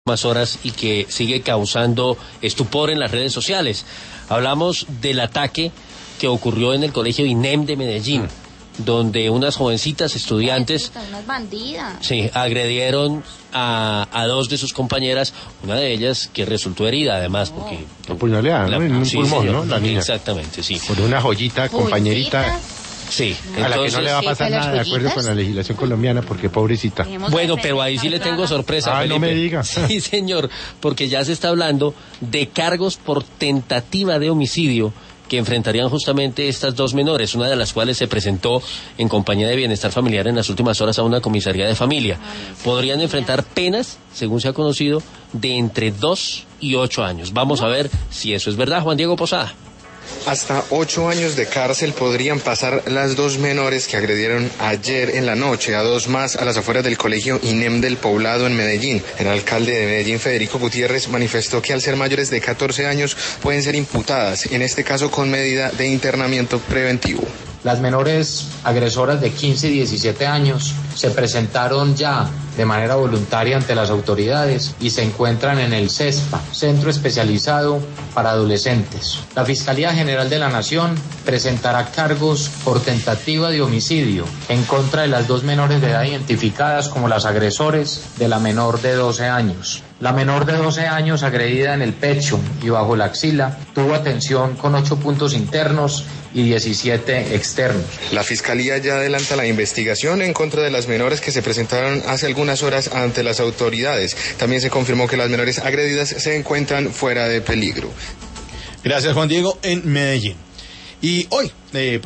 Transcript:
más horas y que sigue causando estupor en las redes sociales. Hablamos del ataque que ocurrió en el colegio INEM de Medellín, donde unas jovencitas estudiantes unas bandidas. Sí, agredieron a dos de sus compañeras, una de ellas que resultó herida además porque apuñaleada, ¿no? En un pulmón, señor, ¿no? La niña. Exactamente, sí. Por una joyita, compañerita. Sí, a la que no le va a pasar nada de acuerdo con la legislación colombiana porque pobrecita. Bueno, pero ahí sí le tengo sorpresa, Felipe. No me diga. Sí, señor, porque ya se está hablando de cargos por tentativa de homicidio que enfrentarían justamente estas dos menores, una de las cuales se presentó en compañía de Bienestar Familiar en las últimas horas a una comisaría de familia. Podrían enfrentar penas, según se ha conocido, de entre 2 y 8 años. Vamos a ver si eso es verdad, Juan Diego Posada. Hasta 8 años de cárcel podrían pasar las dos menores que agredieron ayer en la noche a dos más a las afueras del colegio INEM del Poblado en Medellín. El alcalde de Medellín, Federico Gutiérrez, manifestó que al ser mayores de 14 años pueden ser imputadas, en este caso con medida de internamiento preventivo. Las menores agresoras de 15 y 17 años se presentaron ya de manera voluntaria ante las autoridades y se encuentran en el CESPA, Centro Especializado para Adolescentes. La Fiscalía General de la Nación presentará cargos por tentativa de homicidio en contra de las dos menores de edad identificadas como las agresores de la menor de 12 años. La menor de 12 años, agredida en el pecho y bajo la axila, tuvo atención con 8 puntos internos y 17 externos. La Fiscalía ya adelanta la investigación en contra de las menores que se presentaron hace algunas horas ante las autoridades. También se confirmó que las menores agredidas se encuentran fuera de peligro. Gracias, Juan Diego, en Medellín. Y hoy...